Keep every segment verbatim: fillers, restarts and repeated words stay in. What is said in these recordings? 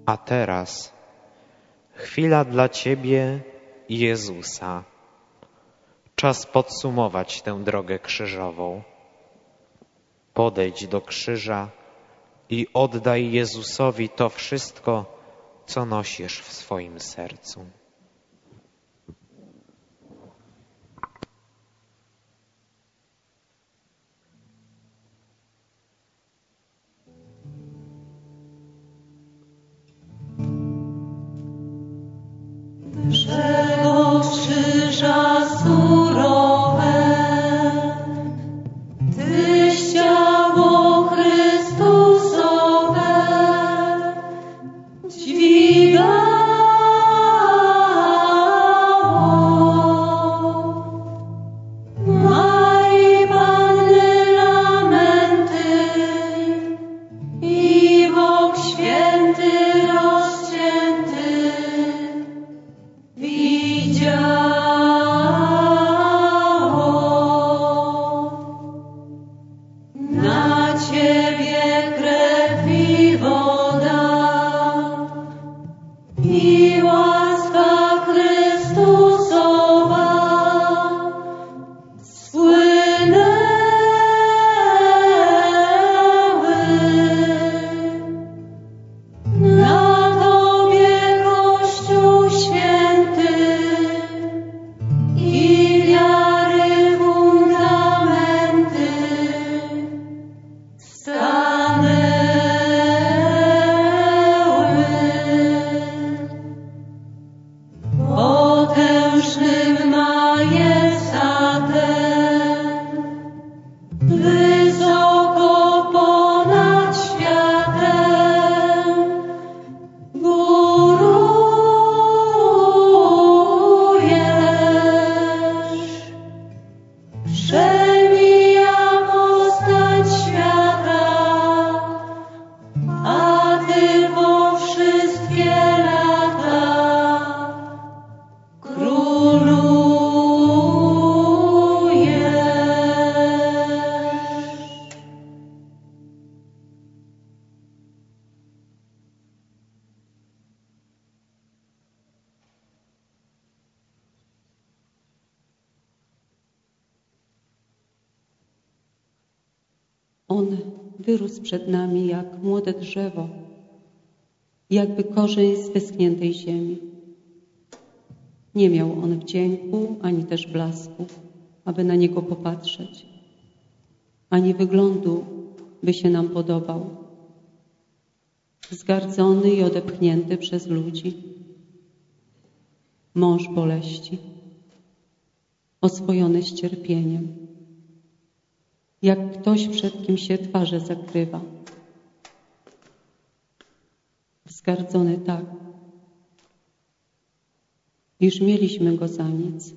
A teraz chwila dla Ciebie, Jezusa. Czas podsumować tę drogę krzyżową. Podejdź do krzyża i oddaj Jezusowi to wszystko, co nosisz w swoim sercu. Drzewo krzyża surowe, Tyś ciało Chrystusowe dźwigało. Marii Panny lamenty i Bóg święty rozcięty na Ciebie krew i woda i łaska Chrystusowa spłynęły. Na Tobie Kościół święty i wiary fundamenty stanęły. Potężnym majestatem, wysoko ponad światem, górujesz. Przemija postać świata, a Ty po wszystkie lata królujesz. On wyrósł przed nami jak młode drzewo, jakby korzeń z wyschniętej ziemi. Nie miał on wdzięku, ani też blasku, aby na niego popatrzeć, ani wyglądu, by się nam podobał. Zgardzony i odepchnięty przez ludzi, mąż boleści, oswojony z cierpieniem, jak ktoś, przed kim się twarze zakrywa. Zgardzony tak, iż mieliśmy go za nic.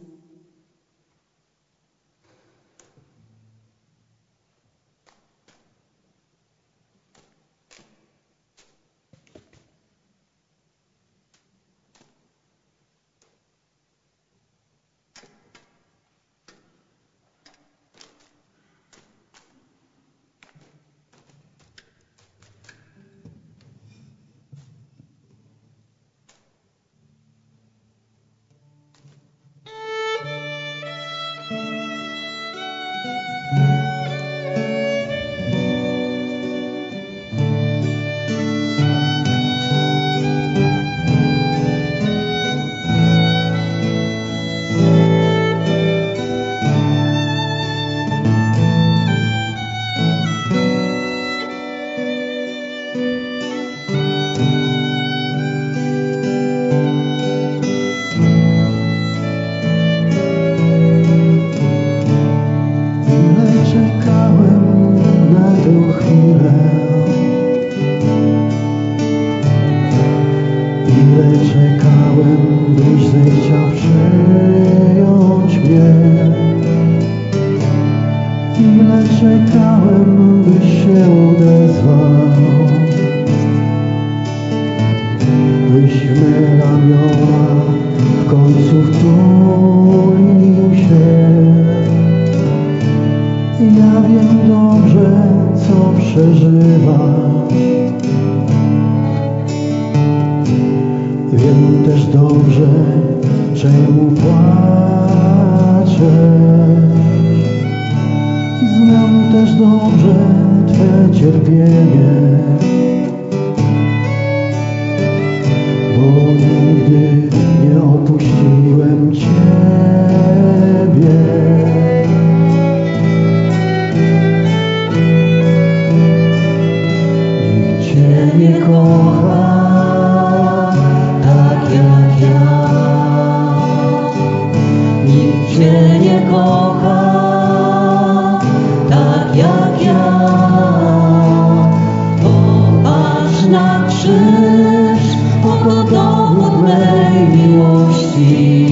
czekałem, byś się odezwał, byś me ramiona w końcu wtulił się. Ja wiem dobrze, co przeżywasz, też dobrze, czemu płaczesz. Znam też dobrze Twe cierpienie, bo nigdy nie opuściłem Ciebie. Nikt Cię nie kocha tak jak ja. Nikt Cię nie kocha tak jak ja. Popatrz na krzyż, oto dowód mej miłości.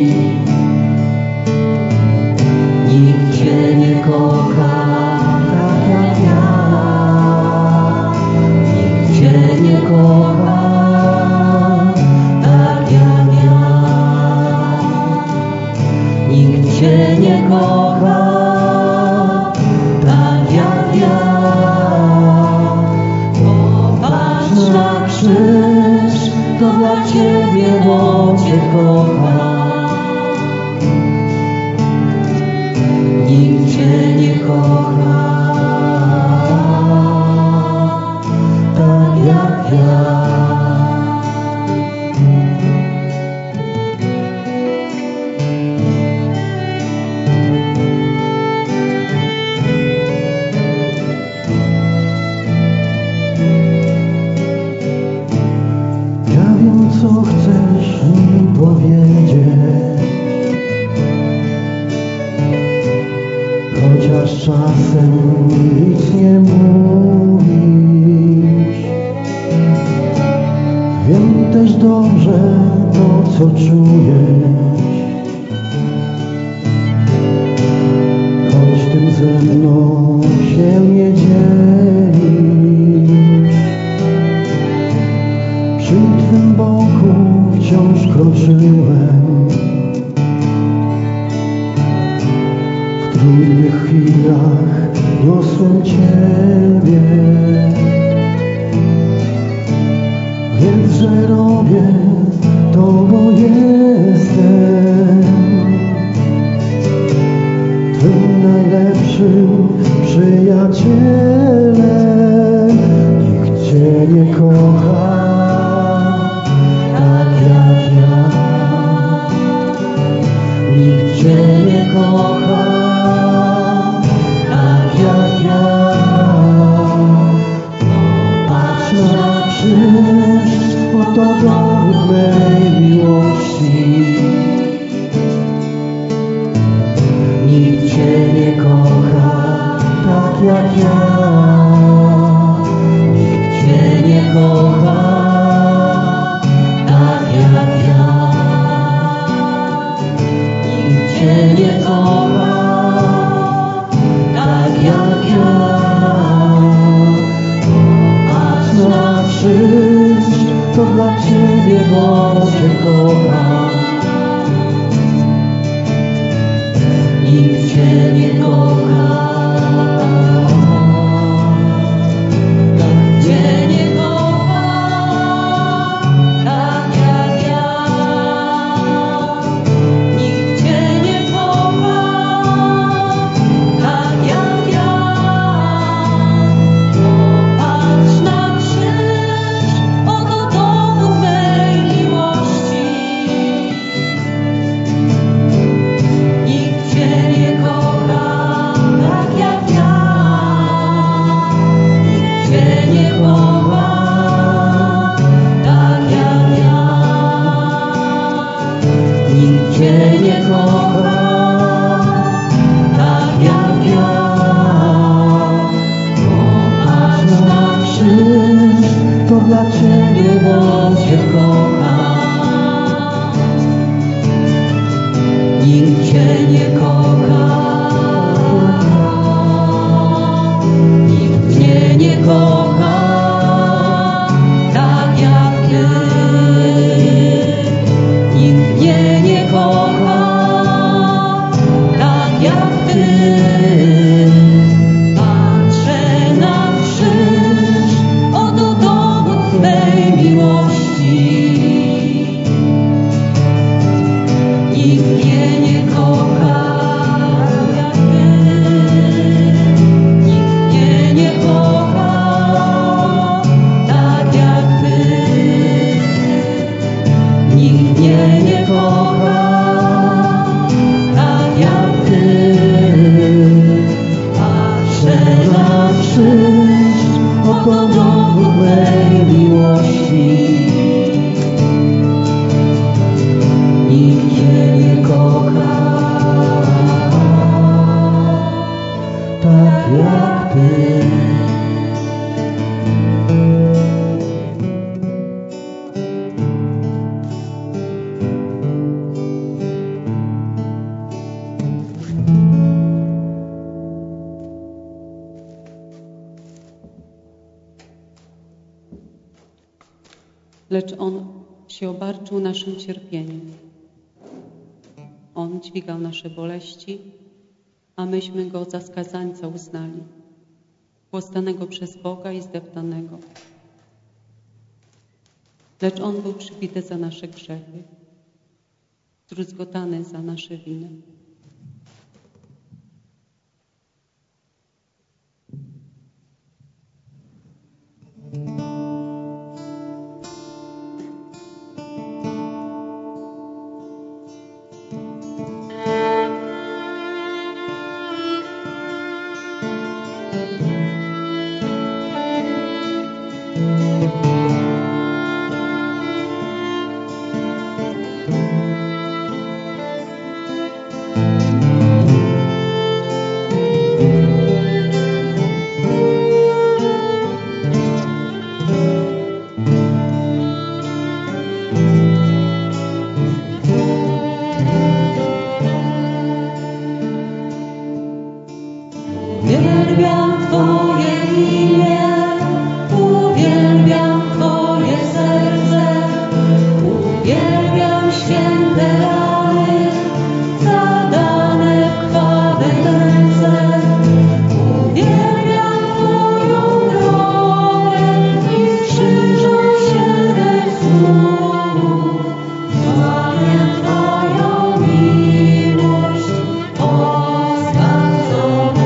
Nikt Cię nie kocha tak jak ja. Nikt Cię nie kocha tak jak ja. Nikt Cię nie kocha tak jak ja. Popatrz na krzyż, to dla Ciebie, bo Cię kocha. Nikt Cię nie kocha tak jak ja. Ja wiem, co chcesz mi powiedzieć, chociaż czasem nic nie mówisz. Wiem też dobrze to, co czujesz, choć tym ze mną się nie dzielisz. Przy Twym boku wciąż kroczyłem, w trudnych chwilach niosłem Ciebie. Wiedz, że robię to, bo jestem Twym najlepszym przyjacielem. Nikt Cię nie kocha tak jak ja. Nikt Cię nie kocha tak jak ja. Popatrz na krzyż, oto dowód mej miłości. Nikt Cię nie kocha tak jak ja. Nikt Cię nie kocha tak jak ja. Nikt Cię nie kocha tak jak ja. Popatrz na krzyż, to dla Ciebie, bo Cię kocha. Nikt Cię nie kocha tak Cię nie kocha tak jak ja. Nikt Cię nie kocha tak jak ja. Popatrz na krzyż, oto dowód mej miłości. Nikt Cię nie kocha tak jak ja. Nikt Cię nie kocha tak jak ja. Nikt Cię nie kocha tak jak ja. Popatrz na krzyż, to dla Ciebie, bo Cię kocha. Nikt Cię nie kocha. Nikt mnie nie kocha tak jak Ty. Nikt mnie nie kocha tak jak Ty. Patrzę na krzyż, oto dowód mej miłości. lecz On się obarczył naszym cierpieniem. On dźwigał nasze boleści, a myśmy Go za skazańca uznali, chłostanego przez Boga i zdeptanego. Lecz On był przybity za nasze grzechy, zdruzgotany za nasze winy. Uwielbiam Twoje imię, uwielbiam Twoje serce, uwielbiam święte rany, zadane w krwawej ręce. Uwielbiam Twoją drogę i z krzyża siedem słów. Sławię Twoją miłość, oskarżoną.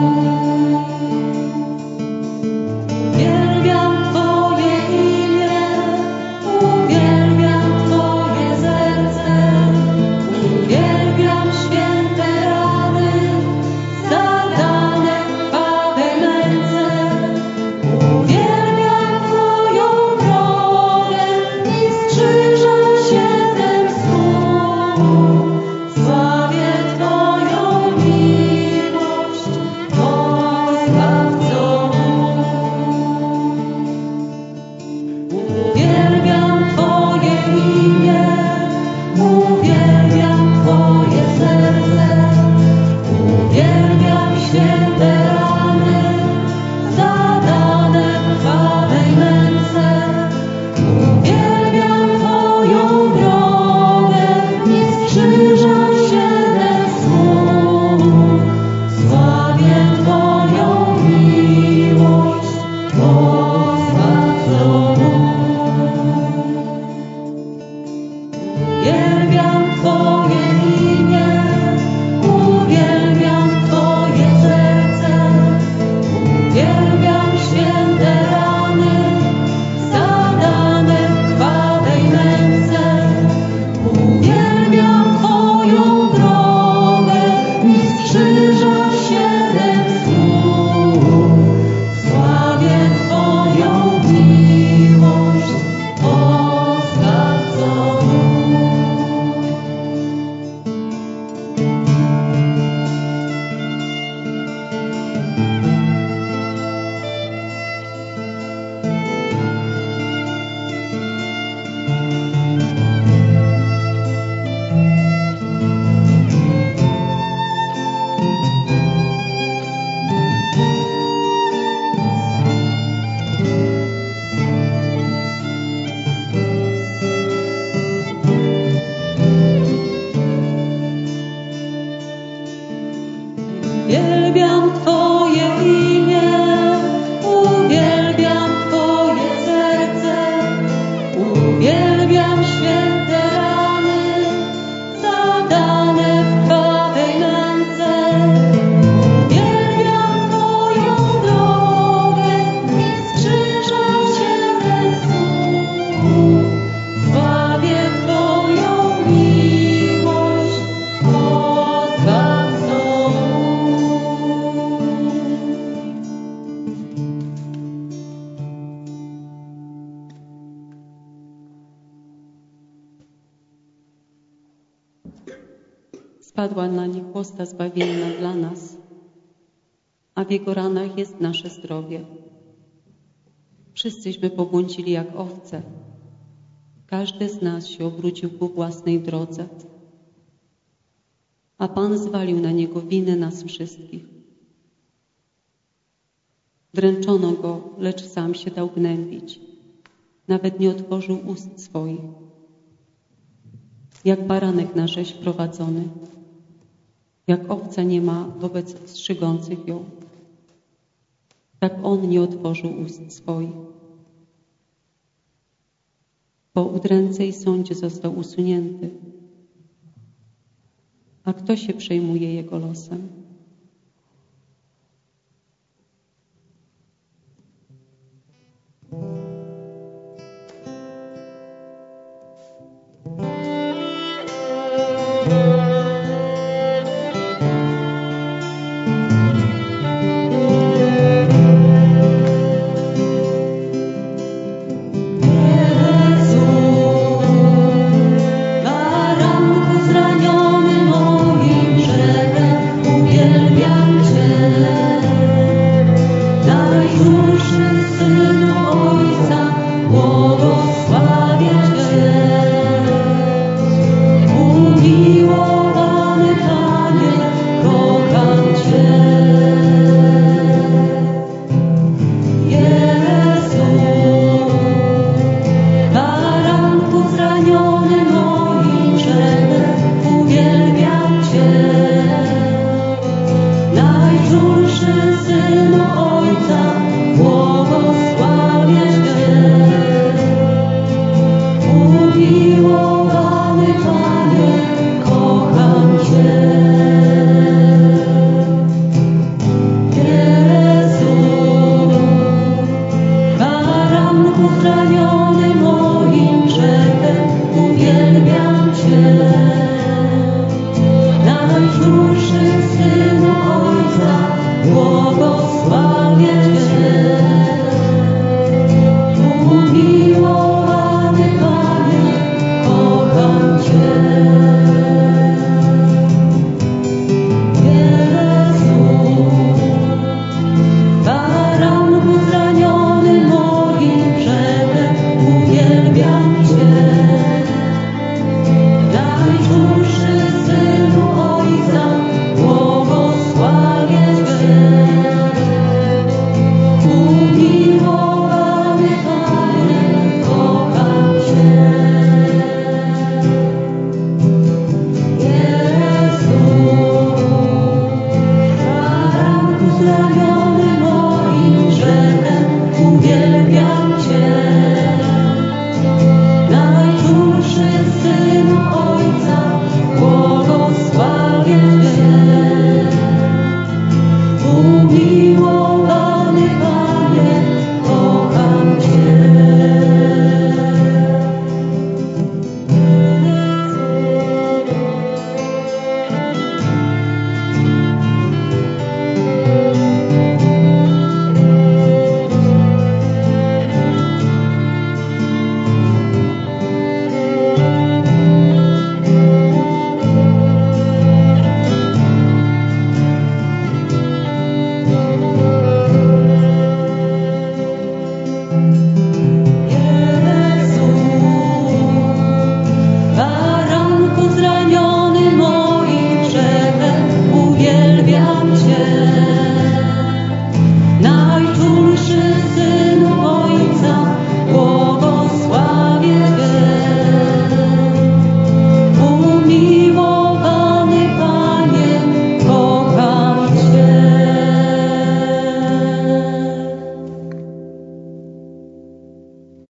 Uwielbiam Twoje imię, uwielbiam Twoje serce, uwielbiam święte rany, zadane w krwawej męce. Uwielbiam Twoją drogę i z krzyża siedem słów. Sławię Twoją miłość, oskarżoną. Uwielbiam Twoje imię, uwielbiam Twoje serce, uwielbiam święte rany, zadane w krwawej męce. Uwielbiam Twoją drogę i z krzyża siedem słów. Sławię Twoją miłość, oskarżoną. Uwielbiam Twoje imię, uwielbiam Twoje serce, uwielbiam święte rany, zadane w krwawej męce. Uwielbiam Twoją drogę i z krzyża siedem słów. Sławię Twoją miłość, oskarżoną. Uwielbiam Twoje imię, uwielbiam Twoje serce, uwielbiam święte rany, zadane w krwawej męce. Uwielbiam Twoją drogę i z krzyża siedem słów. Sławię Twoją miłość, oskarżoną. Spadła na nich chłosta zbawienna dla nas, a w Jego ranach jest nasze zdrowie. Wszyscyśmy pobłądzili jak owce. Każdy z nas się obrócił ku własnej drodze. A Pan zwalił na Niego winy nas wszystkich. Dręczono Go, lecz sam się dał gnębić. nawet nie otworzył ust swoich. Jak baranek na rzeź prowadzony, jak owca nie ma wobec strzygących ją, tak on nie otworzył ust swoich. Po udręce i sądzie został usunięty. A kto się przejmuje jego losem?